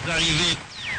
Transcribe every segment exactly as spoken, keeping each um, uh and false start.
Arrivé.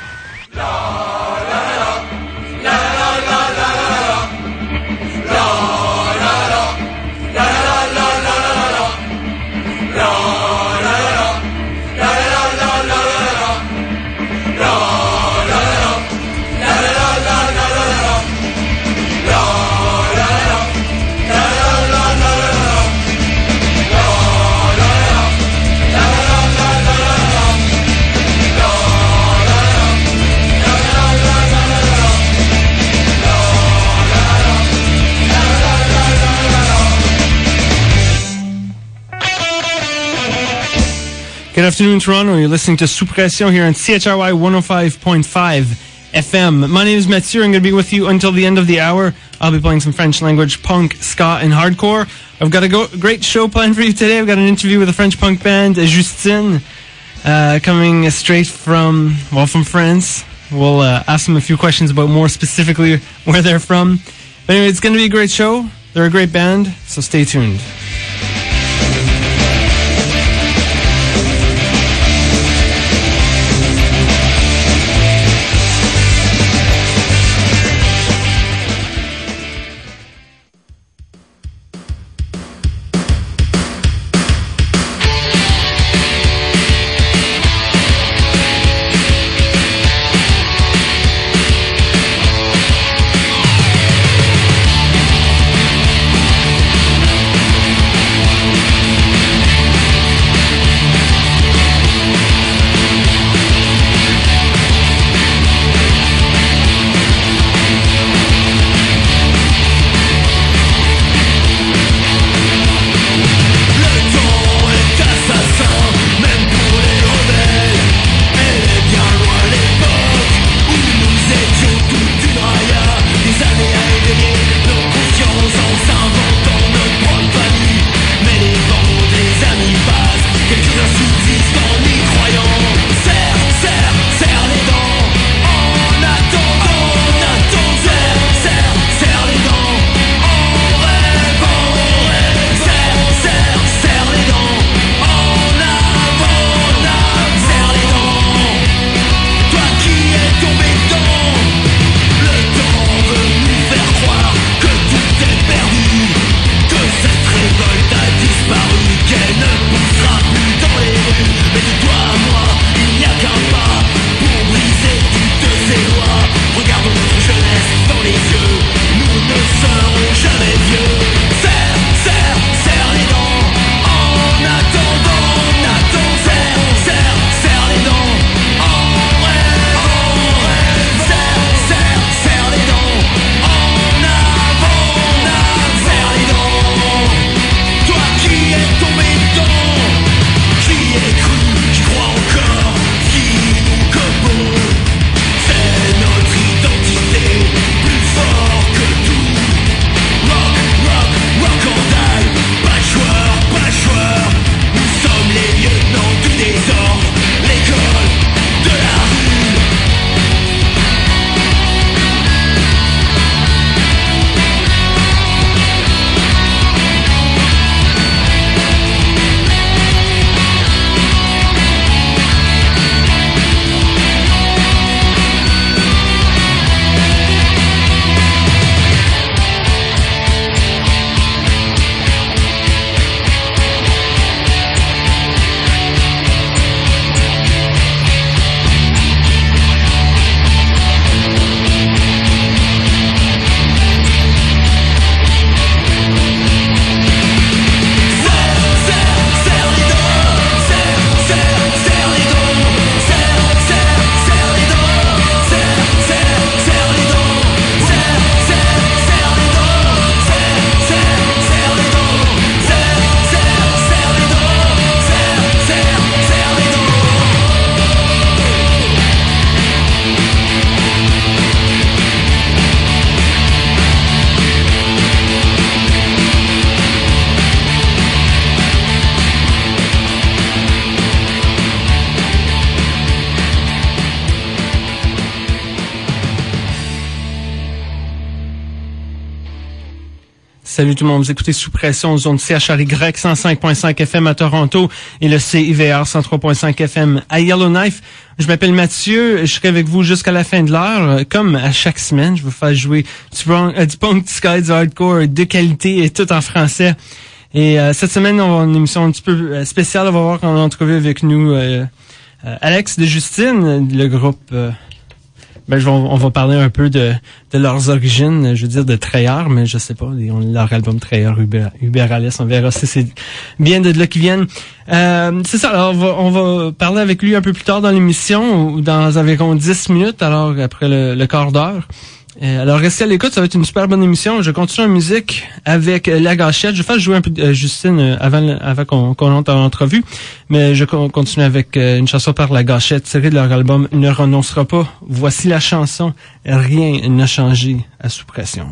Good afternoon, Toronto. You're listening to Sous Pression here on C H R Y one oh five point five F M. My name is Mathieu. I'm going to be with you until the end of the hour. I'll be playing some French language, punk, ska, and hardcore. I've got a go- great show planned for you today. I've got an interview with a French punk band, Justine, uh, coming straight from, well, from France. We'll uh, ask them a few questions about more specifically where they're from. But anyway, it's going to be a great show. They're a great band, so stay tuned. We'll be right back. Salut tout le monde, vous écoutez Sous Pression, zone C H R Y cent cinq virgule cinq F M à Toronto et le C I V R cent trois virgule cinq F M à Yellowknife. Je m'appelle Mathieu, je serai avec vous jusqu'à la fin de l'heure. Comme à chaque semaine, je vais vous faire jouer du punk, euh, du punk, du ska, du hardcore de qualité et tout en français. Et euh, cette semaine, on va avoir une émission un petit peu spéciale. On va voir qu'on a entrevu avec nous euh, euh, Alex de Justine, le groupe... Euh, Ben, je vais, on va parler un peu de, de leurs origines, je veux dire de Treyarch, mais je sais pas, leur album Treyarch, Uber, Uber Alice, on verra si c'est bien de là qu'ils viennent. Euh, c'est ça, alors on va, on va parler avec lui un peu plus tard dans l'émission, ou dans environ dix minutes, alors après le, le quart d'heure. Euh, alors restez à l'écoute, ça va être une super bonne émission. Je continue en musique avec euh, La Gâchette. Je vais faire jouer un peu de euh, Justine euh, avant, avant qu'on, qu'on entre en entrevue, mais je continue avec euh, une chanson par La Gâchette tirée de leur album Ne renoncera pas. Voici la chanson Rien n'a changé à Sous Pression.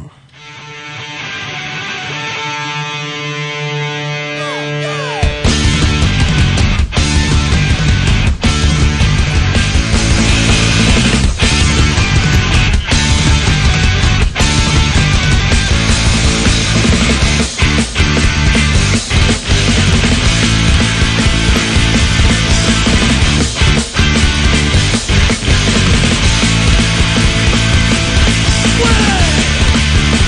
Way!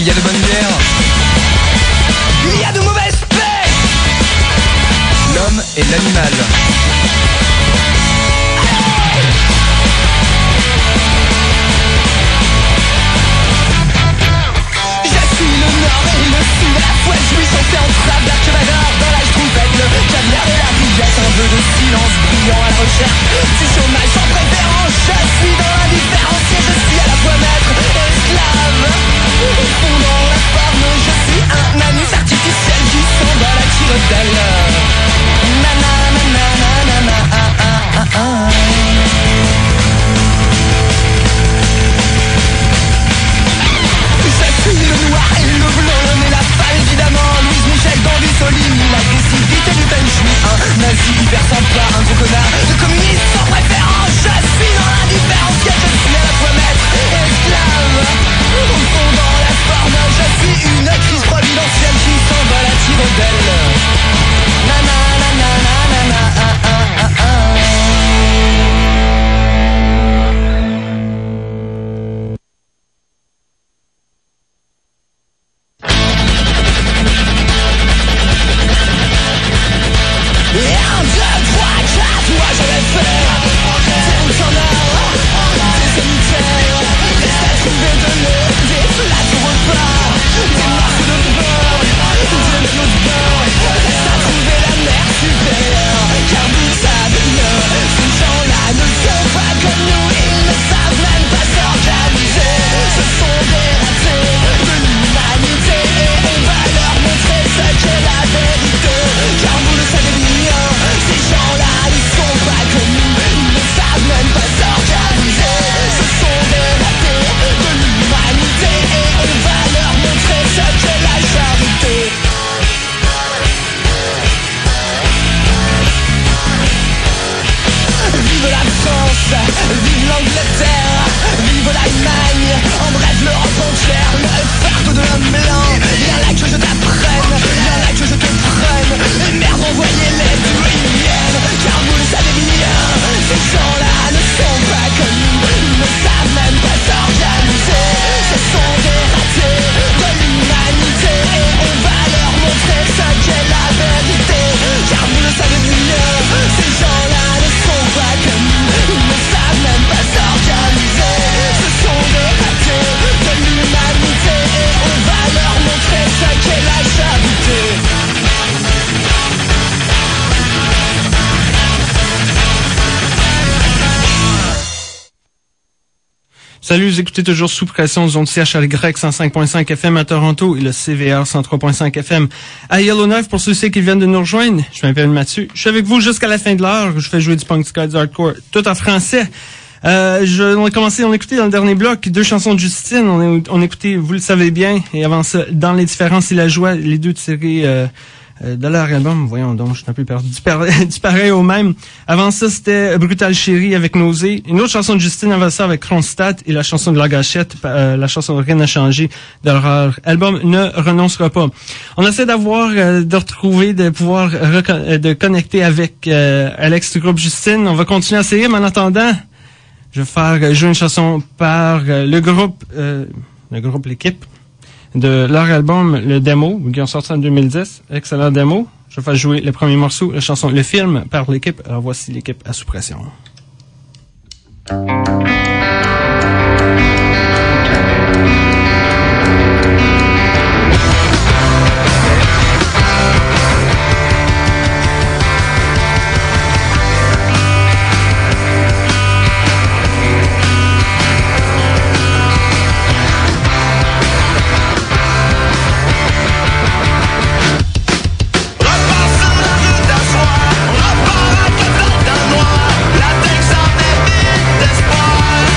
Il y a de bonnes guerres, il y a de mauvaises paix. L'homme et l'animal. Jouissance et entrave, l'archevadeur dans l'âge trompette, le caviar et la rillette, un peu de silence brillant à la recherche du chômage sans préférence. Je suis dans l'indifférence et je suis à la fois maître et esclave. Au fond dans la forme, je suis un anus artificiel qui s'envole à tire d'aile. Nana, nana, nana, ah, ah, ah, ah. Je suis le noir et le blanc, l'homme et la femme évidemment. Louise Michel dans du Soligny, l'agressivité du feng shui. Un nazi hyper sympa, un gros connard de communiste sans préférence. Je suis dans l'indifférence, je suis à la fois maître et esclave. Au fond dans la forme, je suis une crise providentielle qui s'envole à tire d'aile. Nana, nana, nana, ah, ah, ah, ah. Vive l'Angleterre, vive l'Allemagne, en bref l'Europe entière, le fardeau de l'homme blanc. Viens là que je t'apprenne, viens là que je te prenne. Et merde, envoyez-les d'où ils viennent, car vous le savez bien, ces gens-là ne sont pas comme nous, ils ne savent même pas s'organiser. Ce sont des ratés de l'humanité et on va leur montrer ce qu'est la vérité, car vous le savez bien, ces gens-là ne sont pas comme nous, ils ne savent même pas s'organiser. Ce sont des ratés de l'humanité et on va leur montrer ce qu'est la charité. Salut, vous écoutez toujours Sous Pression, zone C H L Y cent cinq point cinq F M à Toronto et le C V R cent trois point cinq F M à Yellowknife. Pour ceux-ci qui viennent de nous rejoindre, je m'appelle Mathieu. Je suis avec vous jusqu'à la fin de l'heure. Je fais jouer du punk ska, du hardcore, tout en français. Euh, je, on a commencé, on a écouté dans le dernier bloc deux chansons de Justine. On a, on a écouté, vous le savez bien, et avant ça, Dans les différences et la joie, les deux tirés euh, de leur album. Voyons donc, je suis un peu perdu. Du, par, du pareil au même. Avant ça, c'était Brutal Chérie avec Nausée. Une autre chanson de Justine avant ça avec Kronstadt et la chanson de La Gâchette, euh, la chanson Rien n'a changé de leur album Ne renoncera pas. On essaie d'avoir, euh, de retrouver, de pouvoir recon- de connecter avec euh, Alex du groupe Justine. On va continuer à essayer, mais en attendant, je vais faire jouer une chanson par euh, le groupe, euh, le groupe L'équipe, de leur album, le démo, qui ont sorti en deux mille dix. Excellent démo. Je vais faire jouer le premier morceau, la chanson Le Film, par l'équipe. Alors voici l'équipe à Sous Pression. Repart sur la route d'un soir, on repart à quatre heures d'un noir, la tête s'en est vide d'espoir.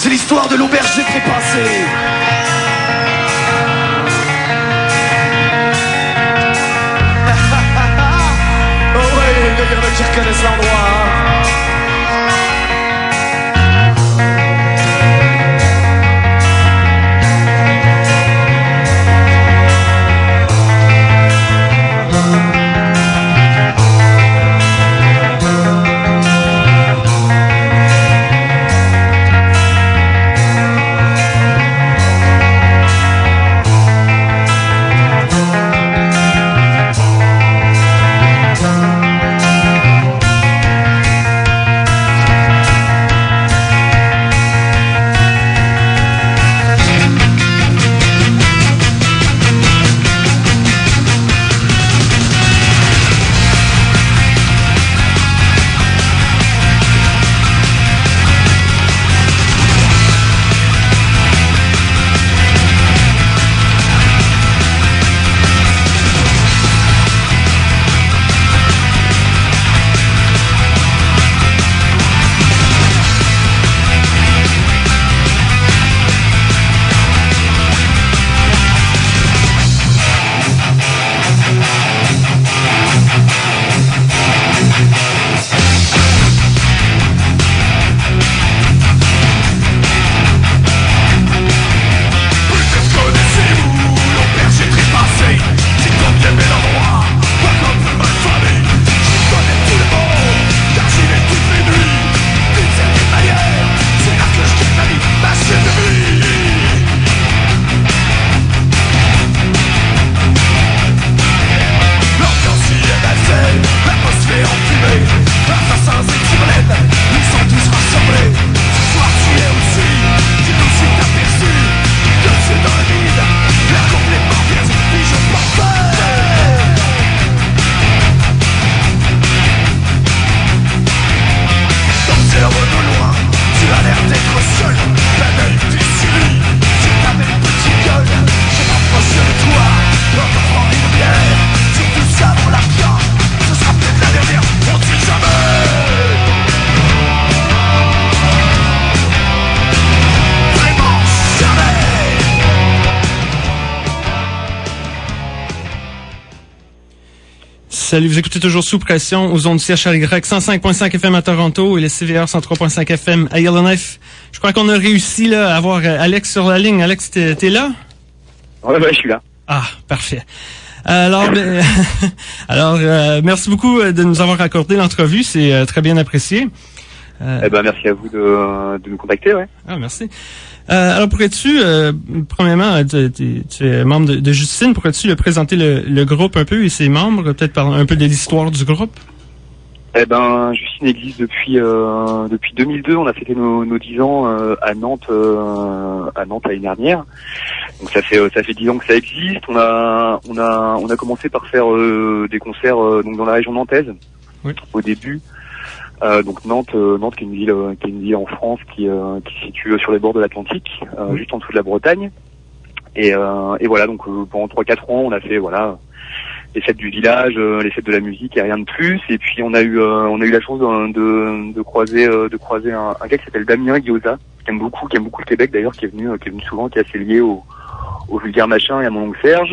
c'est l'histoire de l'auberge des trépassés. Oh ouais, il y en a qui reconnaissent l'endroit, hein. Salut, vous écoutez toujours Sous Pression aux ondes du C H R Y cent cinq virgule cinq F M à Toronto et le C V R cent trois virgule cinq F M à Yellowknife. Je crois qu'on a réussi là à avoir Alex sur la ligne. Alex, t'es, t'es là? Ouais, ouais, je suis là. Ah, parfait. Alors, ben, alors euh, merci beaucoup de nous avoir accordé l'entrevue. C'est euh, très bien apprécié. Euh, eh ben, merci à vous de, de nous contacter, ouais. Ah, merci. Euh, alors, pourrais-tu, euh, premièrement, tu, tu, tu es membre de, de Justine, pourrais-tu le présenter le, le groupe un peu et ses membres, peut-être parler un peu de l'histoire du groupe? Eh ben, Justine existe depuis euh, depuis deux mille deux. On a fêté nos, nos dix ans euh, à Nantes, euh, à Nantes l'année dernière. Donc ça fait euh, ça fait dix ans que ça existe. On a on a on a commencé par faire euh, des concerts euh, donc dans la région nantaise. Oui. Au début. Euh, donc Nantes, euh, Nantes qui est une ville, euh, qui est une ville en France qui, euh, qui se situe sur les bords de l'Atlantique, euh, oui. Juste en dessous de la Bretagne. Et, euh, et voilà, donc euh, pendant trois quatre ans, on a fait voilà les fêtes du village, euh, les fêtes de la musique et rien de plus. Et puis on a eu, euh, on a eu la chance de, de, de croiser, euh, de croiser un, un gars qui s'appelle Damien Guiosa, qui aime beaucoup, qui aime beaucoup le Québec d'ailleurs, qui est venu, euh, qui est venu souvent, qui est assez lié au, au Vulgaire Machin et à mon oncle Serge.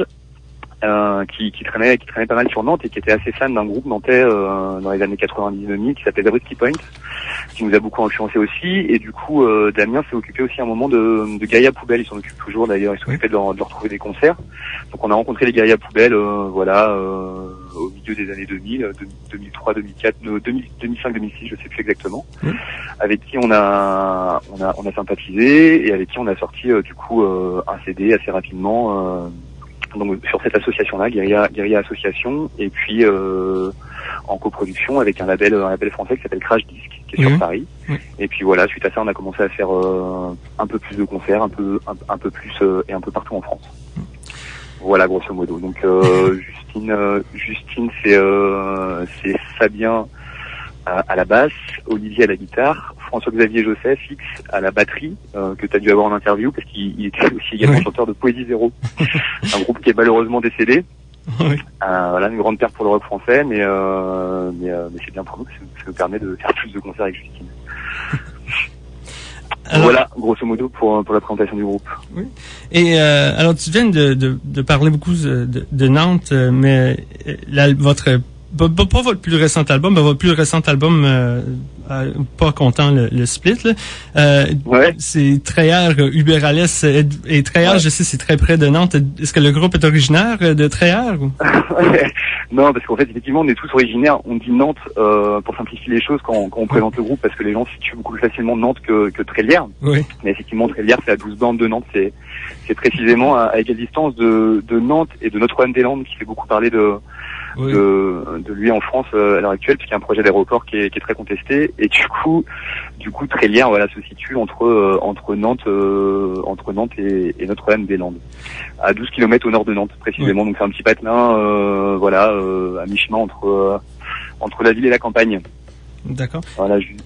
Euh, qui, qui traînait, qui traînait pas mal sur Nantes et qui était assez fan d'un groupe nantais euh, dans les années quatre-vingt-dix deux mille qui s'appelait The Risky Point, qui nous a beaucoup influencé aussi. Et du coup, euh, Damien s'est occupé aussi un moment de, de Gaïa Poubelle. Il s'en occupe toujours d'ailleurs. Il s'occupait de leur, de leur trouver des concerts. Donc on a rencontré les Gaïa Poubelle, euh, voilà, euh, au milieu des années deux mille, deux mille trois, deux mille quatre, deux mille cinq, deux mille six, je sais plus exactement. Mmh. Avec qui on a, on a, on a sympathisé et avec qui on a sorti euh, du coup euh, un C D assez rapidement. Euh, donc sur cette association-là, Guérilla, Guérilla Association, et puis euh, en coproduction avec un label, un label français qui s'appelle Crash Disc, qui est mmh. sur Paris. Mmh. Et puis voilà, suite à ça, on a commencé à faire euh, un peu plus de concerts, un peu, un, un peu plus euh, et un peu partout en France. Mmh. Voilà, grosso modo. Donc euh, Justine, euh, Justine, c'est euh, c'est Fabien à, à la basse, Olivier à la guitare, François-Xavier Joseph, X à la batterie, euh, que tu as dû avoir en interview parce qu'il était aussi également oui. chanteur de Poésie Zéro, un groupe qui est malheureusement décédé. Oui. Euh, voilà, une grande perte pour le rock français, mais euh, mais, euh, mais c'est bien pour nous, ça, ça nous permet de faire plus de concerts avec Justine. Alors, voilà, grosso modo, pour, pour la présentation du groupe. Oui. Et euh, alors, tu viens de, de, de parler beaucoup de, de Nantes, mais la, votre pas, pas votre plus récent album, mais votre plus récent album, euh, euh, pas content le, le split, là. Euh, ouais. C'est Treyère, Uberales, et, et Treyère, ouais. Je sais, c'est très près de Nantes. Est-ce que le groupe est originaire de Treyère ou? Non, parce qu'en fait, effectivement, on est tous originaires. On dit Nantes euh, pour simplifier les choses quand, quand on présente le groupe, parce que les gens situent beaucoup plus facilement Nantes que, que Trélières. Oui. Mais effectivement, Trélières, c'est à douze bornes de Nantes. C'est, c'est précisément à, à égale distance de, de Nantes et de Notre-Dame-des-Landes, qui fait beaucoup parler de, oui. de, de lui en France euh, à l'heure actuelle, puisqu'il y a un projet d'aéroport qui est, qui est très contesté. Et du coup, du coup, Trélières, voilà, se situe entre euh, entre Nantes, euh, entre Nantes et, et Notre-Dame-des-Landes, à douze kilomètres au nord de Nantes, précisément. Oui. Donc c'est un petit patelin, euh, voilà, euh, à mi-chemin entre euh, entre la ville et la campagne. D'accord. Voilà. Je...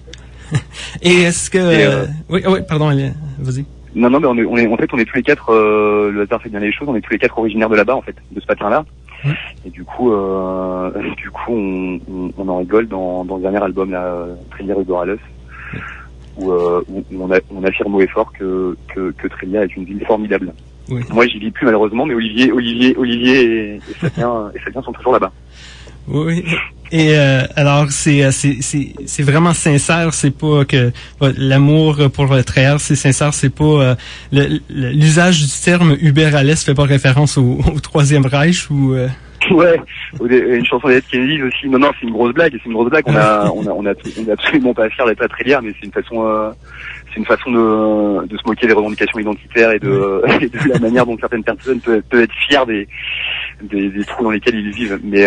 Et est-ce que et, euh... oui, oui, pardon, allez, vas-y. Non, non, mais on est, on est, en fait, on est tous les quatre. Euh, le hasard fait bien les choses. On est tous les quatre originaires de là-bas, en fait, de ce patelin-là. Mmh. Et du coup, euh, du coup, on, on, on en rigole dans, dans le dernier album, là, Trélières Uberales, mmh. où, euh, où on, a, on affirme haut et fort que que, que Trélières est une ville formidable. Oui. Moi, j'y vis plus malheureusement, mais Olivier, Olivier, Olivier et, et Fabien, et Fabien sont toujours là-bas. Oui. Et euh, alors c'est c'est c'est c'est vraiment sincère, c'est pas que bah, l'amour pour le Trélières, c'est sincère, c'est pas euh, le, le, l'usage du terme Uberales fait pas référence au, au Troisième Reich ou euh... Ouais, une chanson d'Ed Kennedy aussi. Non, non, c'est une grosse blague. C'est une grosse blague. On a, on a, on a, on a absolument pas fiers d'être à Trélières, mais c'est une façon, euh, c'est une façon de, de se moquer des revendications identitaires et de, et de la manière dont certaines personnes peuvent, peuvent être fières des, des, des trous dans lesquels ils vivent. Mais,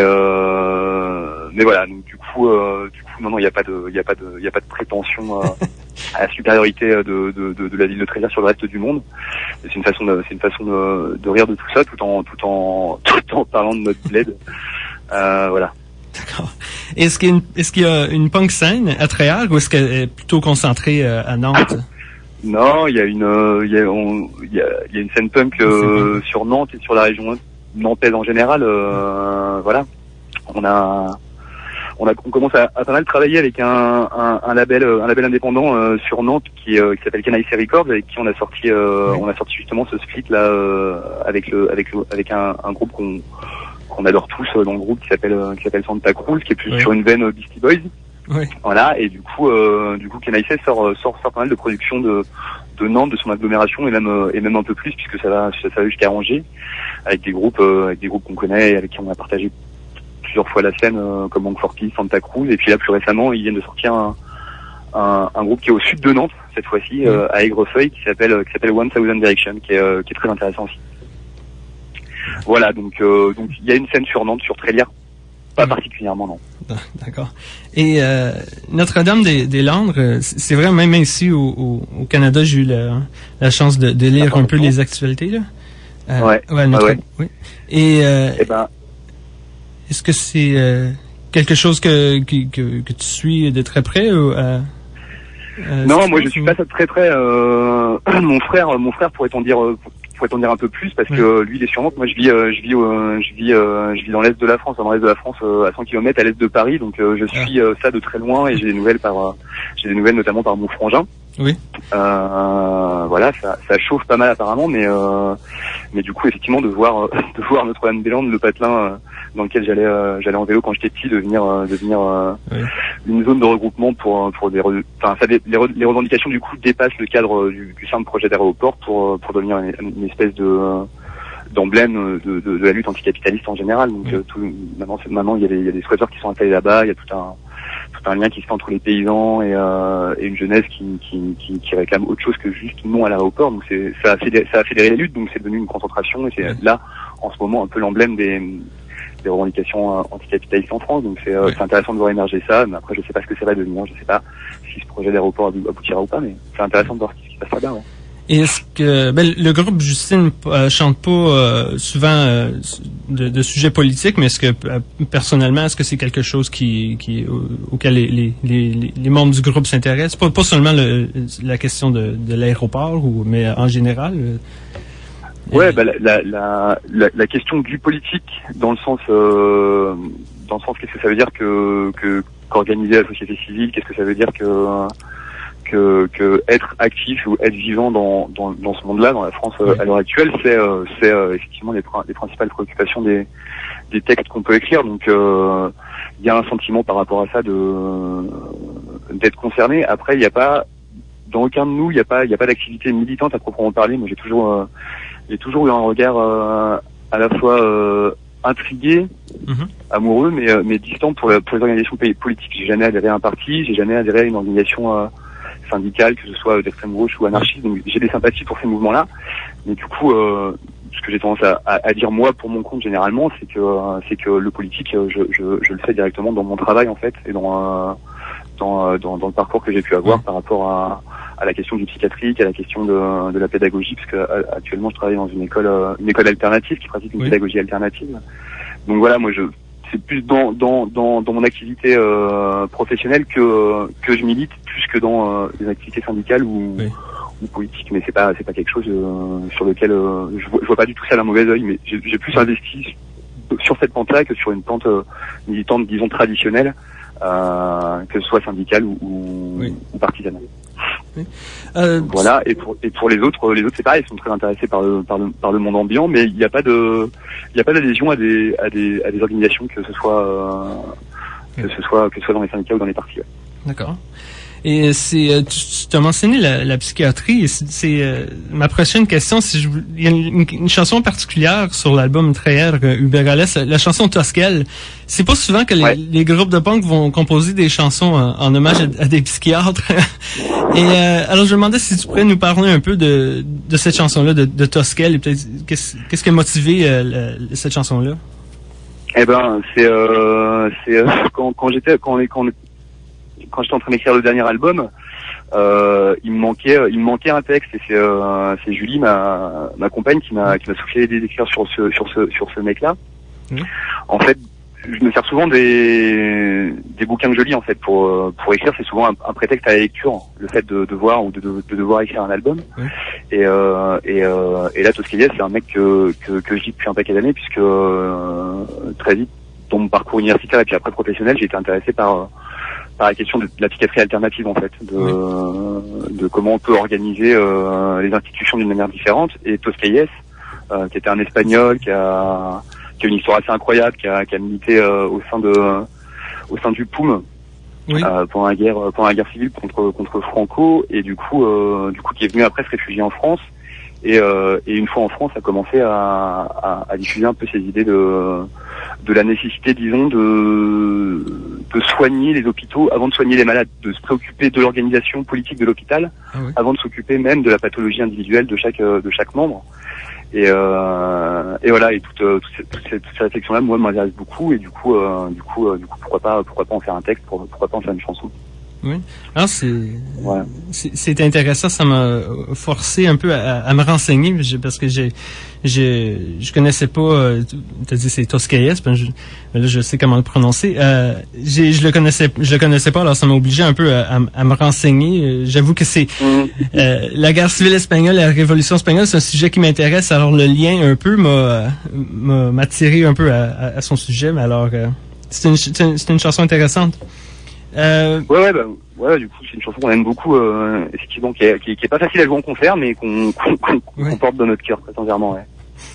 euh, mais voilà. Donc du coup, euh, du coup, non, non, il n'y a pas de, il y a pas de, il y a pas de prétention euh, à la supériorité de, de, de, de la ville de Trélières sur le reste du monde. Et c'est une façon, de, c'est une façon de, de rire de tout ça, tout en, tout en, tout en parlant de notre bled. Euh, voilà. D'accord. Est-ce qu'il y a une, est-ce qu'il y a une punk scène à Trélières ou est-ce qu'elle est plutôt concentrée euh, à Nantes? Non, il y a une, il y a, on, il y a, il y a une scène punk euh, sur Nantes et sur la région nantaise en général. Euh, voilà. On a, on a, on commence à, à pas mal travailler avec un, un, un label, un label indépendant euh, sur Nantes qui, euh, qui s'appelle Canaille Records, avec qui on a sorti, euh, oui. on a sorti justement ce split là euh, avec le, avec le, avec un, un groupe qu'on qu'on adore tous dans le groupe qui s'appelle qui s'appelle Santa Cruz, qui est plus oui. sur une veine Beastie Boys. Oui. Voilà, et du coup euh, du coup Canaille sort sort sort pas mal de productions de de Nantes, de son agglomération et même et même un peu plus puisque ça va ça, ça va jusqu'à Angers avec des groupes euh, avec des groupes qu'on connaît et avec qui on a partagé plusieurs fois la scène euh, comme Hank Forty, Santa Cruz, et puis là plus récemment ils viennent de sortir un un, un groupe qui est au sud de Nantes cette fois-ci oui. euh, à Aigrefeuille qui s'appelle qui s'appelle One Thousand Direction, qui est euh, qui est très intéressant aussi. Voilà, donc euh, donc il y a une scène sur Nantes, sur Trélières, pas mmh. particulièrement non. D'accord. Et euh, Notre-Dame-des-Landes, c'est vrai, même ici au, au, au Canada, j'ai eu la, la chance de, de lire un peu les actualités là. Euh, ouais. Ouais, Notre, ah ouais. Oui. Et, euh, eh ben, est-ce que c'est euh, quelque chose que, que que que tu suis de très près ou euh, euh, Non, moi je suis ou... pas ça de très près. Euh, mon frère, mon frère pourrait t'en dire. Euh, pourrait t'en dire un peu plus parce oui. que lui il est sur Nantes. Moi je vis euh, je vis euh, je vis euh, je vis dans l'est de la France, dans l'est de la France euh, à cent kilomètres à l'est de Paris, donc euh, je suis euh, ça de très loin et j'ai des nouvelles par euh, j'ai des nouvelles notamment par mon frangin. Oui. Euh, voilà, ça ça chauffe pas mal apparemment, mais euh, mais du coup effectivement de voir de voir Notre-Dame-des-Landes, le patelin euh, dans lequel j'allais euh, j'allais en vélo quand j'étais petit, devenir euh, devenir euh, oui. une zone de regroupement pour pour des enfin ça les, les revendications du coup dépassent le cadre du, du simple projet d'aéroport pour pour devenir une, une espèce de euh, d'emblème de, de, de la lutte anticapitaliste en général. Donc oui. euh, tout, maintenant maintenant il y a des il y a des squatteurs qui sont installés là-bas, il y a tout un tout un lien qui se fait entre les paysans et, euh, et une jeunesse qui, qui, qui, qui réclame autre chose que juste non à l'aéroport. Donc c'est, ça a fédéré, ça a fédéré les luttes, donc c'est devenu une concentration et c'est oui. là, en ce moment, un peu l'emblème des, des revendications euh, anticapitalistes en France. Donc c'est, euh, oui. c'est intéressant de voir émerger ça, mais après je sais pas ce que ça va devenir, je sais pas si ce projet d'aéroport aboutira ou pas, mais c'est intéressant de voir ce qui se passe là-bas. Ouais. Et est-ce que ben, le groupe Justine euh, chante pas euh, souvent euh, de, de sujets politiques, mais est-ce que euh, personnellement, est-ce que c'est quelque chose qui, qui auquel les, les, les, les membres du groupe s'intéressent, pas, pas seulement le, la question de, de l'aéroport, ou mais en général? Euh, ouais, bah, la, la, la, la question du politique, dans le sens, euh, dans le sens, qu'est-ce que ça veut dire que, que qu'organiser la société civile, qu'est-ce que ça veut dire que que, que être actif ou être vivant dans, dans, dans ce monde-là, dans la France euh, Oui. à l'heure actuelle, c'est, euh, c'est euh, effectivement les, les principales préoccupations des, des textes qu'on peut écrire. Donc, euh, il y a un sentiment par rapport à ça de d'être concerné. Après, il n'y a pas, dans aucun de nous, il n'y a pas, il n'y a pas d'activité militante à proprement parler. Moi, j'ai toujours, euh, j'ai toujours eu un regard euh, à la fois euh, intrigué, Mhm. amoureux, mais, euh, mais distant pour, la, pour les organisations politiques. J'ai jamais adhéré à un parti, j'ai jamais adhéré à une organisation euh, syndicale, que ce soit d'extrême gauche ou anarchiste. Donc j'ai des sympathies pour ces mouvements-là. Mais du coup, euh, ce que j'ai tendance à, à, à dire moi pour mon compte généralement, c'est que euh, c'est que le politique, euh, je, je, je le fais directement dans mon travail en fait, et dans euh, dans, euh, dans dans le parcours que j'ai pu avoir par rapport à à la question du psychiatrique, à la question de, de la pédagogie, parce que euh, actuellement je travaille dans une école euh, une école alternative qui pratique une Oui. pédagogie alternative. Donc voilà, moi je c'est plus dans dans dans, dans mon activité euh, professionnelle que que je milite, plus que dans euh, des activités syndicales ou, Oui. ou politiques. Mais c'est pas c'est pas quelque chose euh, sur lequel euh, je vois je vois pas du tout ça d'un mauvais œil. Mais j'ai, j'ai plus investi sur cette pente-là que sur une pente euh, militante, disons traditionnelle, euh, que ce soit syndicale ou, ou, Oui. ou partisane. Euh, Voilà, et pour et pour les autres, les autres c'est pareil, ils sont très intéressés par le par le par le monde ambiant, mais il n'y a pas de il y a pas d'adhésion à des à des à des organisations, que ce soit euh, que ce soit que ce soit dans les syndicats ou dans les partis. Ouais. D'accord. Et c'est, euh, tu, tu as mentionné la, la psychiatrie. Et c'est, c'est euh, ma prochaine question. Si je, il y a une, une chanson particulière sur l'album Traer euh, Uberales, la chanson Tosquel. C'est pas souvent que les, Ouais. les groupes de punk vont composer des chansons en, en hommage à, à des psychiatres. Et euh, alors je me demandais si tu pourrais nous parler un peu de, de cette chanson-là, de, de Tosquel, et peut-être qu'est-ce, qu'est-ce qui a motivé euh, le, cette chanson-là. Eh ben c'est euh, c'est euh, quand quand j'étais quand on est quand on quand j'étais en train d'écrire le dernier album, euh, il me manquait, il me manquait un texte, et c'est, euh, c'est Julie, ma, ma compagne, qui m'a, qui m'a soufflé l'idée d'écrire sur ce, sur ce, sur ce mec-là. Mmh. En fait, je me sers souvent des, des bouquins que je lis en fait pour, pour écrire. C'est souvent un, un prétexte à la lecture, le fait de devoir ou de, de, de devoir écrire un album. Mmh. Et, euh, et, euh, et là, Tosquelles, c'est un mec que, que, que je lis depuis un paquet d'années, puisque euh, très vite, dans mon parcours universitaire et puis après professionnel, j'ai été intéressé par par la question de la psychiatrie alternative en fait, de, oui. de comment on peut organiser euh, les institutions d'une manière différente. Et Tosquelles, euh, qui était un Espagnol, qui a, qui a une histoire assez incroyable, qui a, qui a milité euh, au sein de, au sein du P O U M, oui. euh, pendant la guerre, pendant la guerre civile contre contre Franco, et du coup, euh, du coup, qui est venu après se réfugier en France. Et, euh, et une fois en France, a commencé à, à, à diffuser un peu ses idées de, de la nécessité, disons, de, de soigner les hôpitaux avant de soigner les malades, de se préoccuper de l'organisation politique de l'hôpital ah oui. avant de s'occuper même de la pathologie individuelle de chaque de chaque membre. Et, euh, et voilà, et toute, toute, cette, toute, cette, toute cette réflexion-là, moi, m'intéresse beaucoup, et du coup, euh, du coup, euh, du coup, pourquoi pas, pourquoi pas en faire un texte, pourquoi pas en faire une chanson. Oui. Alors c'est, ouais. c'est c'est intéressant, ça m'a forcé un peu à, à me renseigner parce que j'ai je je connaissais pas euh, t'as dit c'est Tosquelles, ben je, là je sais comment le prononcer. Euh, j'ai je le connaissais je le connaissais pas, alors ça m'a obligé un peu à, à, à me renseigner. J'avoue que c'est mmh. euh, la guerre civile espagnole, la révolution espagnole, c'est un sujet qui m'intéresse, alors le lien un peu m'a m'a, m'a tiré un peu à, à, à son sujet, mais alors euh, c'est une c'est une, c'est une chanson intéressante. Euh... Ouais, ouais, bah, ouais, du coup, c'est une chanson qu'on aime beaucoup, euh, effectivement, qui est, qui, est, qui est pas facile à jouer en concert, mais qu'on, qu'on, qu'on, ouais. qu'on porte dans notre cœur, très sincèrement, ouais.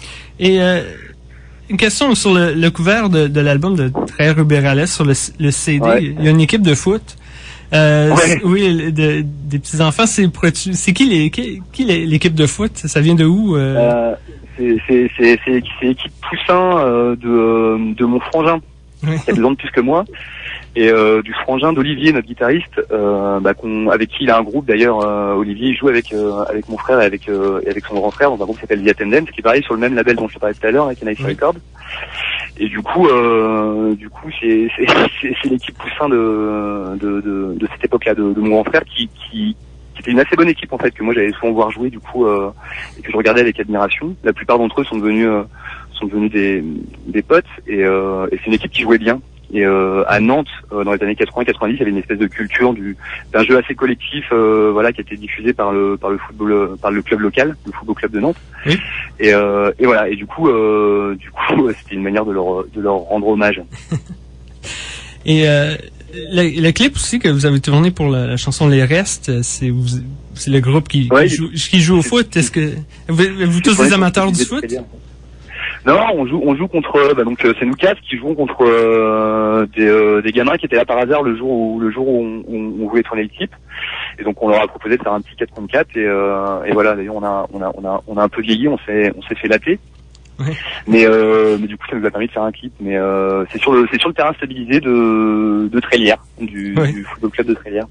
Et, euh, une question sur le, le couvert de, de l'album de Traer Uberales, sur le, le C D. Ouais. Il y a une équipe de foot. Euh, ouais. Oui, de, des petits enfants, c'est, pourrais-tu, c'est qui les, qui, qui l'équipe de foot? Ça vient de où? Euh... Euh, c'est, c'est, c'est, c'est, c'est l'équipe Poussin, euh, de, de mon frangin, ouais. qui a deux ans de plus que moi. Et euh, du frangin d'Olivier, notre guitariste, euh, bah, qu'on, avec qui il a un groupe d'ailleurs. Euh, Olivier il joue avec euh, avec mon frère et avec euh, et avec son grand frère dans un groupe qui s'appelle The Attendant, qui est pareil sur le même label dont je parlais tout à l'heure, avec Nice oui. Records. Et du coup, euh, du coup, c'est c'est, c'est, c'est l'équipe Poussin de de, de de cette époque-là, de, de mon grand frère, qui qui qui était une assez bonne équipe en fait, que moi j'allais souvent voir jouer du coup euh, et que je regardais avec admiration. La plupart d'entre eux sont devenus euh, sont devenus des des potes, et, euh, et c'est une équipe qui jouait bien. Et euh, à Nantes, euh, dans les années quatre-vingts quatre-vingt-dix, il y avait une espèce de culture du d'un jeu assez collectif, euh, voilà, qui a été diffusé par le par le football, par le club local, le football club de Nantes. Oui. Et euh, et voilà. Et du coup, euh, du coup, c'était une manière de leur de leur rendre hommage. Et euh, le, le clip aussi que vous avez tourné pour la, la chanson Les Restes, c'est vous, c'est le groupe qui, ouais, qui, joue, qui joue au foot. Est-ce que vous, vous tous des amateurs du foot? Non, on joue, on joue contre, bah donc c'est nous quatre qui jouons contre euh, des, euh, des gamins qui étaient là par hasard le jour où le jour où on, on, on voulait tourner le clip. Et donc on leur a proposé de faire un petit quatre contre quatre et, euh, et voilà. D'ailleurs on a, on a, on a, on a un peu vieilli, on s'est, on s'est fait latter. Ouais. Mais, euh, mais du coup ça nous a permis de faire un clip. Mais euh, c'est sur le, c'est sur le terrain stabilisé de, de Trélières, du, ouais. du football club de Trélières.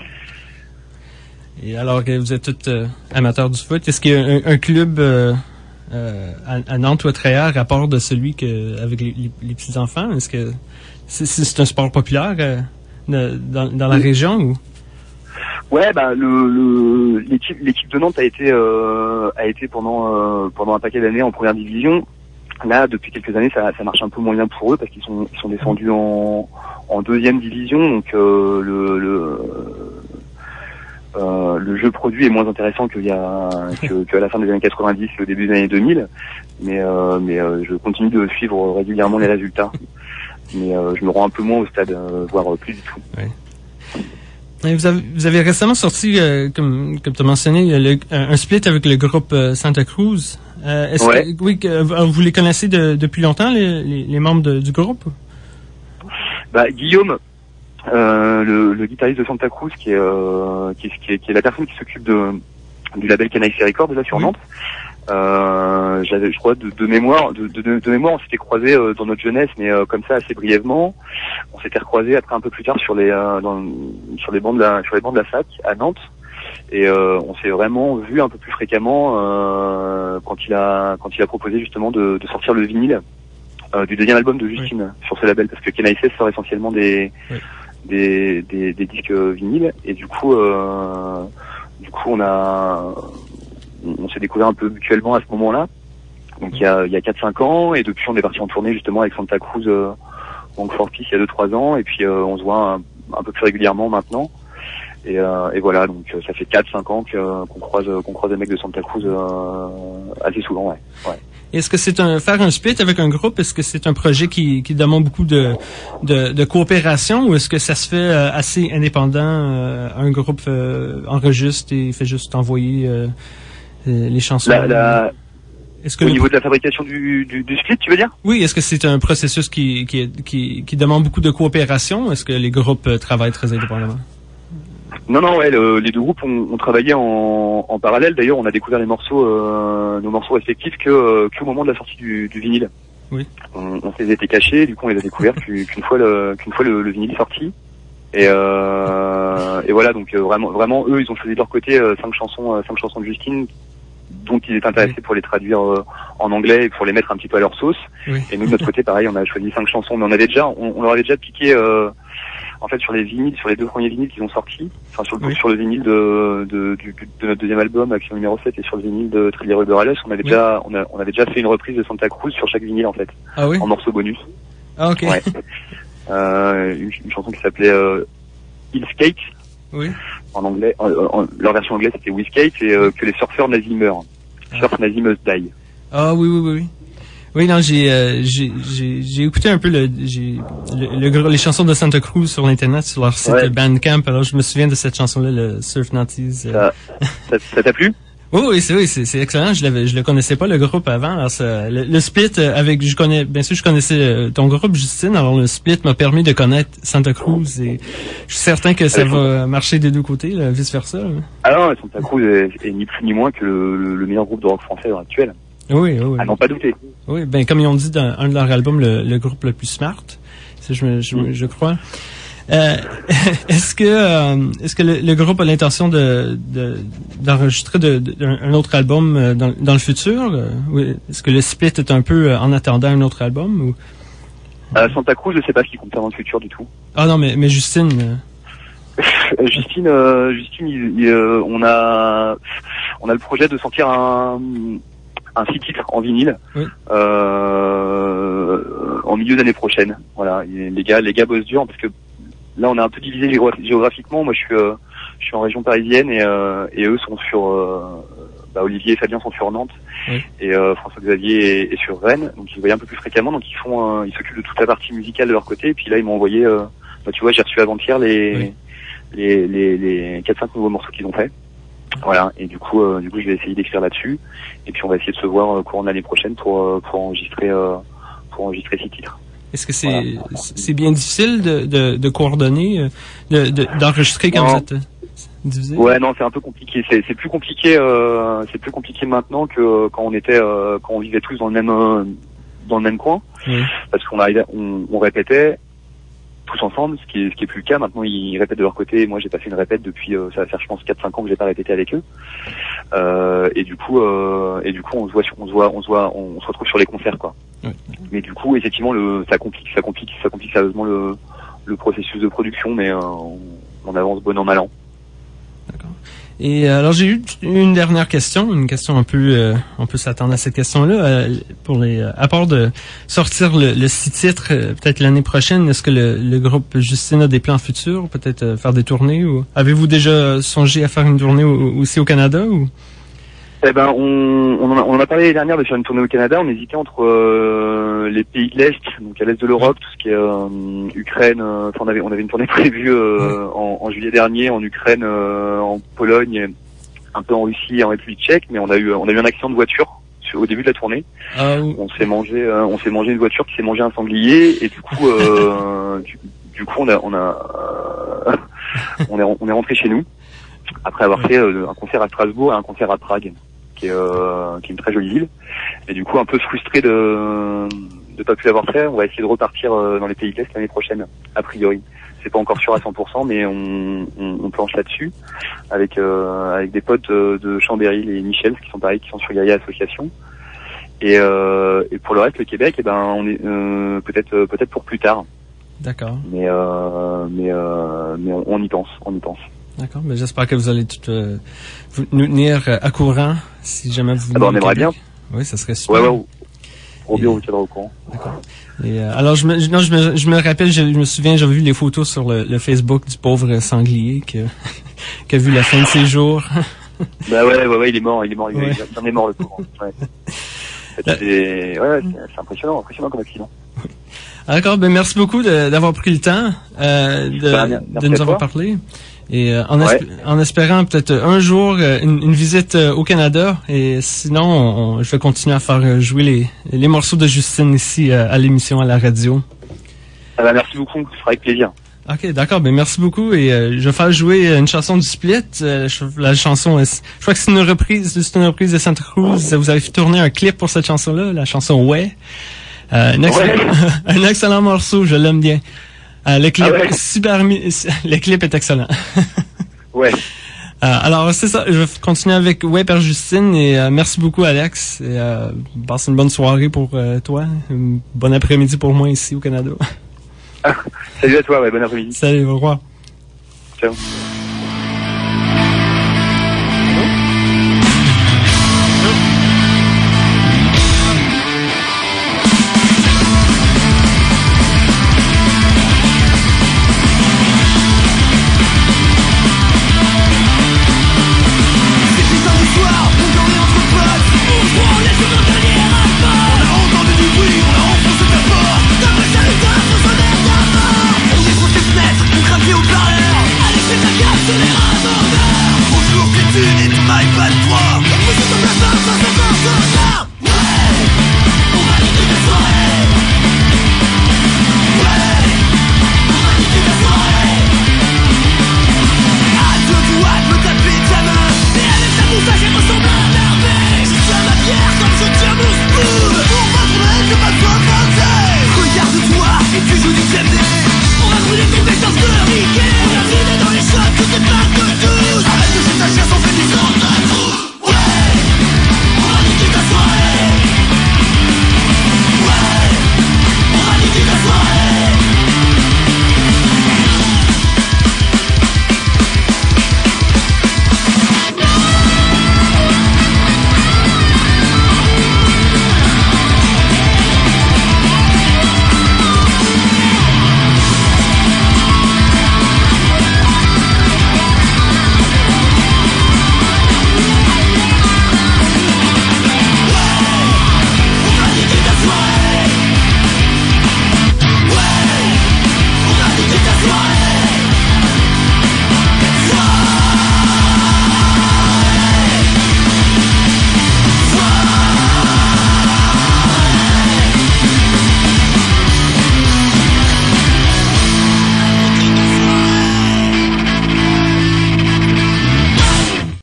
Et alors que vous êtes tous euh, amateurs du foot, est-ce qu'il y a un, un club euh, euh, à, à Nantes ou à Trélières, à part de celui que avec les, les, les petits enfants, est-ce que c'est, c'est un sport populaire euh, de, dans, dans la région ou? Ouais, bah le, le l'équipe l'équipe de Nantes a été euh, a été pendant euh, pendant un paquet d'années en première division. Là, depuis quelques années, ça, ça marche un peu moins bien pour eux parce qu'ils sont ils sont descendus en en deuxième division, donc euh, le le euh, le jeu produit est moins intéressant qu'il y a que, que à la fin des années quatre-vingt-dix, le début des années deux mille. Mais euh, mais euh, je continue de suivre régulièrement les résultats. Mais euh, je me rends un peu moins au stade, euh, voire plus du tout. Ouais. Et vous, avez, vous avez récemment sorti, euh, comme, comme tu as mentionné, le, un split avec le groupe euh, Santa Cruz. Euh, est-ce ouais. que, oui, que, vous les connaissez de, depuis longtemps, les, les, les membres de, du groupe? Bah, Guillaume, euh, le, le guitariste de Santa Cruz, qui est, euh, qui, qui, est, qui est la personne qui s'occupe de, du label Canaille Records, là, sur oui. Nantes. Euh, j'avais, je crois, de, de mémoire, de, de, de mémoire, on s'était croisés euh, dans notre jeunesse, mais euh, comme ça assez brièvement. On s'était recroisés après un peu plus tard sur les, euh, dans, sur les bancs de la, sur les bancs de la fac à Nantes, et euh, on s'est vraiment vu un peu plus fréquemment euh, quand il a, quand il a proposé justement de, de sortir le vinyle euh, du deuxième album de Justine oui. sur ce label, parce que Kenaïs sort essentiellement des, oui. des, des, des disques vinyles, et du coup, euh, du coup, on a on s'est découvert un peu mutuellement à ce moment-là. Donc il y a, il y a quatre cinq ans, et depuis on est parti en tournée justement avec Santa Cruz, euh, Bank for Peace il y a deux trois ans, et puis euh, on se voit un, un peu plus régulièrement maintenant. Et, euh, et voilà, donc ça fait quatre cinq ans que, qu'on croise qu'on croise des mecs de Santa Cruz euh, assez souvent, ouais. ouais. Est-ce que c'est un faire un split avec un groupe, est-ce que c'est un projet qui, qui demande beaucoup de, de, de coopération, ou est-ce que ça se fait euh, assez indépendant, euh, un groupe euh, enregistre et fait juste envoyer euh, les chansons? La, la... Est-ce que Au le... niveau de la fabrication du, du, du split, tu veux dire? Oui, est-ce que c'est un processus qui, qui, qui, qui demande beaucoup de coopération? Est-ce que les groupes travaillent très indépendamment? Non, non, ouais, le, les deux groupes ont, ont travaillé en, en parallèle. D'ailleurs, on a découvert les morceaux, euh, nos morceaux respectifs que euh, qu'au moment de la sortie du, du vinyle. Oui. On, on s'est été cachés, du coup, on les a découverts qu'une fois le qu'une fois le, le vinyle sorti. Et, euh, et voilà, donc euh, vraiment, vraiment, eux, ils ont choisi de leur côté euh, cinq chansons, euh, cinq chansons de Justine, dont ils étaient intéressés pour les traduire euh, en anglais et pour les mettre un petit peu à leur sauce. Oui. Et nous de notre côté, pareil, on a choisi cinq chansons, mais on avait déjà, on, on leur avait déjà piqué, euh, en fait, sur les vinyles, sur les deux premiers vinyles qu'ils ont sortis, enfin sur le, oui. sur le vinyle de, de, du, de notre deuxième album, Action numéro sept, et sur le vinyle de Trillier Ruberales, on avait oui. déjà, on, a, on avait déjà fait une reprise de Santa Cruz sur chaque vinyle en fait, ah oui. en morceaux bonus. Ah ok. Ouais. euh, une, une chanson qui s'appelait euh, Hill Skate. Oui. En anglais, en, en, leur version anglaise c'était We Skate, et euh, que les surfeurs nazis meurent. Surf Nazi Must Die. Ah oui, oui, oui, oui. Oui, non, j'ai, euh, j'ai, j'ai, j'ai écouté un peu le, j'ai, le, le, les chansons de Santa Cruz sur l'internet, sur leur site ouais. Bandcamp. Alors, je me souviens de cette chanson-là, le Surf Nazis. Euh. Ça, ça, ça t'a plu? Oui, oui, c'est, oui, c'est, c'est excellent. Je l'avais, je le connaissais pas, le groupe, avant. Alors, ça, le, le split avec, je connais, bien sûr, je connaissais ton groupe, Justine. Alors, le split m'a permis de connaître Santa Cruz, et je suis certain que ça ah, va marcher des deux côtés, là, vice versa. Là. Ah non, Santa Cruz est, est ni plus ni moins que le, le, le meilleur groupe de rock français à l'heure actuelle. Oui, oui, oui. Ah non, pas douter. Oui, ben, comme ils ont dit dans un de leurs albums, le, le groupe le plus smart. C'est, je, je, mm. je crois. Euh, est-ce que euh, est-ce que le, le groupe a l'intention de, de d'enregistrer de, de, un autre album dans, dans le futur? Oui. Est-ce que le split est un peu en attendant un autre album, ou? Euh, Santa Cruz, je sais pas ce qui compte dans le futur du tout. Ah non, mais mais Justine. Euh... Justine, euh, Justine, il, il, euh, on a on a le projet de sortir un un six titres en vinyle oui. euh, en milieu d'année prochaine. Voilà, les gars, les gars bossent dur parce que là, on est un peu divisé géographiquement. Moi, je suis, euh, je suis en région parisienne, et, euh, et eux sont sur, euh, bah, Olivier et Fabien sont sur Nantes, oui. et euh, François-Xavier est, est sur Rennes. Donc, ils se voient un peu plus fréquemment. Donc, ils font, euh, ils s'occupent de toute la partie musicale de leur côté. Et puis là, ils m'ont envoyé euh, Bah, tu vois, j'ai reçu avant-hier les, Oui. les, les, les quatre cinq nouveaux morceaux qu'ils ont fait. Voilà. Et du coup, euh, du coup, je vais essayer d'écrire là-dessus. Et puis, on va essayer de se voir euh, courant de l'année prochaine pour, euh, pour enregistrer, euh, pour enregistrer six titres. Est-ce que c'est Voilà. c'est bien difficile de, de, de coordonner, de, de, d'enregistrer quand Non. vous êtes euh, divisé? Ouais, non, c'est un peu compliqué. C'est, c'est plus compliqué, euh, c'est plus compliqué maintenant que euh, quand on était, euh, quand on vivait tous dans le même, euh, dans le même coin. Oui. Parce qu'on arrivait, on, on répétait tous ensemble, ce qui est, ce qui est plus le cas. Maintenant, ils répètent de leur côté. Moi, j'ai pas fait une répète depuis, euh, ça va faire, je pense, quatre cinq ans que j'ai pas répété avec eux. Euh, et du coup, euh, et du coup, on se voit, sur, on se voit, on se voit, on se retrouve sur les concerts, quoi. Oui. Mais du coup, effectivement, le, ça complique, ça complique, ça complique sérieusement le, le processus de production, mais euh, on, on avance bon an mal an. D'accord. Et euh, alors j'ai eu une dernière question, une question un peu, euh, on peut s'attendre à cette question-là. Euh, pour les, euh, à part de sortir le, le six titres euh, peut-être l'année prochaine, est-ce que le, le groupe Justine a des plans futurs, peut-être euh, faire des tournées ou avez-vous déjà songé à faire une tournée au, aussi au Canada ou? Eh ben, on, on, en a, on en a parlé l'année dernière de faire une tournée au Canada. On hésitait entre euh, les pays de l'Est, donc à l'Est de l'Europe, tout ce qui est euh, Ukraine. Euh, enfin, on avait, on avait une tournée prévue euh, en, en juillet dernier en Ukraine, euh, en Pologne, un peu en Russie et en République tchèque. Mais on a eu, on a eu un accident de voiture sur, au début de la tournée. Ah, ou- On s'est mangé, euh, on s'est mangé une voiture qui s'est mangé un sanglier et du coup, euh, du, du coup, on a, on a, euh, on est, on est rentré chez nous après avoir fait euh, un concert à Strasbourg et un concert à Prague. Qui est, euh, qui est une très jolie ville. Et du coup, un peu frustré de de pas pu l'avoir fait, on va essayer de repartir euh, dans les pays de l'Est l'année prochaine, a priori. C'est pas encore sûr à cent pour cent, mais on, on, on planche là-dessus avec euh, avec des potes euh, de Chambéry, les Michel, qui sont pareils, qui sont sur Gaïa Association. Et, euh, et pour le reste, le Québec, eh ben, on est euh, peut-être euh, peut-être pour plus tard. D'accord. Mais euh, mais euh, mais on, on y pense, on y pense. D'accord. Mais j'espère que vous allez tout euh, vous, nous tenir euh, à courant si jamais vous. Ah bah, on venez au aimerait Québec. bien. Oui, ça serait super. Ouais, ouais. Au bien, Et- on vous tiendra au courant. Et, euh, alors, je me, je- non, je me, je me rappelle, je, je me souviens, j'avais vu les photos sur le, le Facebook du pauvre sanglier que, qui a vu la fin de ses jours. Bah ouais, ouais, ouais, il est mort, il est mort, il, Ouais. il en est mort le pauvre. Ouais. C'est, ouais, ouais, c'est, c'est impressionnant, impressionnant comme accident. D'accord, ben merci beaucoup de- d'avoir pris le temps euh, de, Bah, merci de nous à avoir toi. parlé. Et euh, en, Ouais. esp- en espérant peut-être un jour euh, une, une visite euh, au Canada. Et sinon, on- on- je vais continuer à faire euh, jouer les, les morceaux de Justine ici euh, à l'émission, à la radio. Ah bah, merci beaucoup, ce sera avec plaisir. Ok, d'accord. Ben merci beaucoup et euh, je vais faire jouer une chanson du Split. Euh, je- la chanson, est, je crois que c'est une reprise, c'est une reprise de Santa Cruz. Vous avez fait tourner un clip pour cette chanson-là, la chanson Ouais. Euh, un, excellent, Ouais. un excellent morceau, je l'aime bien. Euh, le clip, Ah ouais. super, mi- le clip est excellent. Ouais. Euh, alors c'est ça, je vais continuer avec Ouais par Justine et euh, merci beaucoup Alex. Et, euh, passe une bonne soirée pour euh, toi, une bonne après-midi pour moi ici au Canada. Salut à toi, ouais, bon après-midi. Salut, au revoir. Ciao. C'est putain du soir, on dormait entre potes. On prend les cheveux de l'hiérarchie. On a entendu du bruit, on a enfoncé ta porte. D'après ça, les gars, faut sonner ta mort. On défonce les fenêtres, on craque les haut-parleurs. Allez, c'est ta gueule.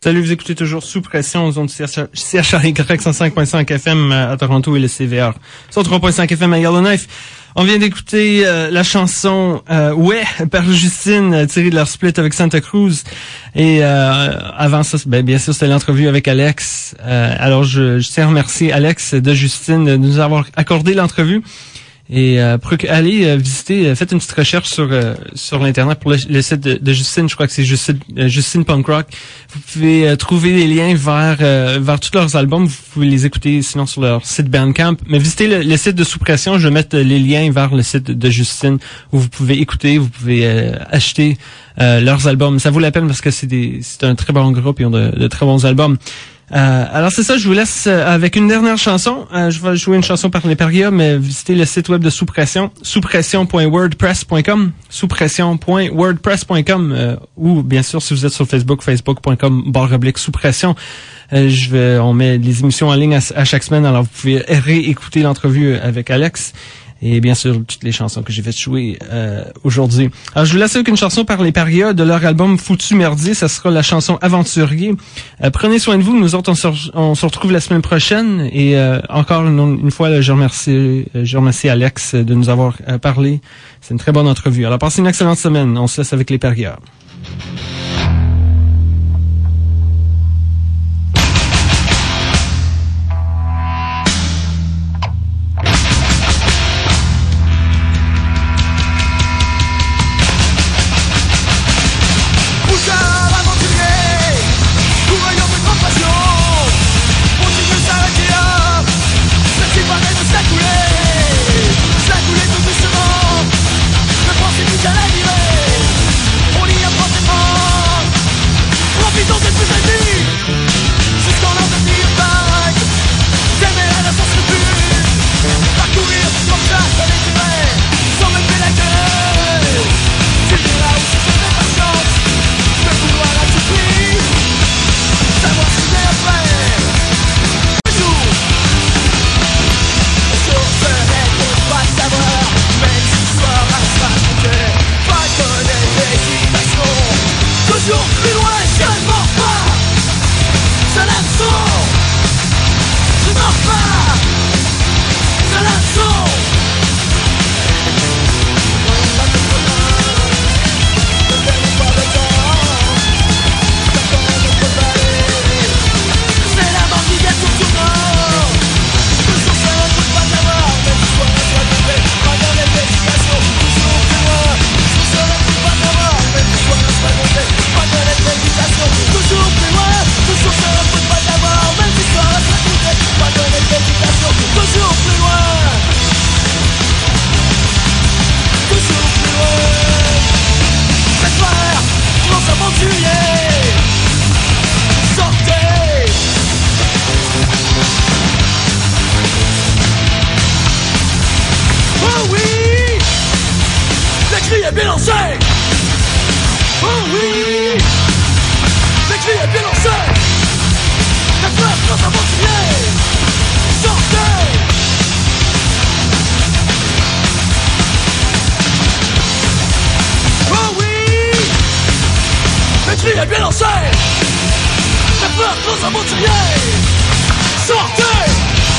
Salut, vous écoutez toujours Sous Pression aux ondes C H R Y cent cinq point cinq F M à Toronto et le C V R cent trois point cinq F M à Yellowknife. On vient d'écouter euh, la chanson euh, Ouais par Justine, euh, tirée de leur split avec Santa Cruz. Et euh, avant ça, ben, bien sûr, c'était l'entrevue avec Alex. Euh, alors, je, je tiens à remercier Alex de Justine de nous avoir accordé l'entrevue. Et euh, allez euh, visiter, euh, faites une petite recherche sur euh, sur l'internet pour le, le site de, de Justine. Je crois que c'est Justine, euh, Justine Punk Rock. Vous pouvez euh, trouver des liens vers euh, vers tous leurs albums. Vous pouvez les écouter sinon sur leur site Bandcamp. Mais visitez le, le site de Sous Pression. Je vais mettre les liens vers le site de Justine où vous pouvez écouter, vous pouvez euh, acheter euh, leurs albums. Ça vaut la peine parce que c'est des c'est un très bon groupe. Ils ont de, de très bons albums. Euh, alors c'est ça, je vous laisse euh, avec une dernière chanson. Euh, je vais jouer une chanson par les Paria, mais visitez le site web de Sous Pression, sous pression point wordpress point com, sous pression point wordpress point com, euh, ou bien sûr si vous êtes sur Facebook, facebook point com barre oblique Sous Pression. Euh, je vais, on met les émissions en ligne à, à chaque semaine, alors vous pouvez réécouter l'entrevue avec Alex. Et bien sûr, toutes les chansons que j'ai fait jouer euh, aujourd'hui. Alors, je vous laisse avec une chanson par les Paria de leur album Foutu Merdier. Ça sera la chanson Aventurier. Euh, prenez soin de vous. Nous autres, on se, on se retrouve la semaine prochaine. Et euh, encore une, une fois, là, je remercie, je remercie Alex de nous avoir euh, parlé. C'est une très bonne entrevue. Alors, passez une excellente semaine. On se laisse avec les Paria. Sortez!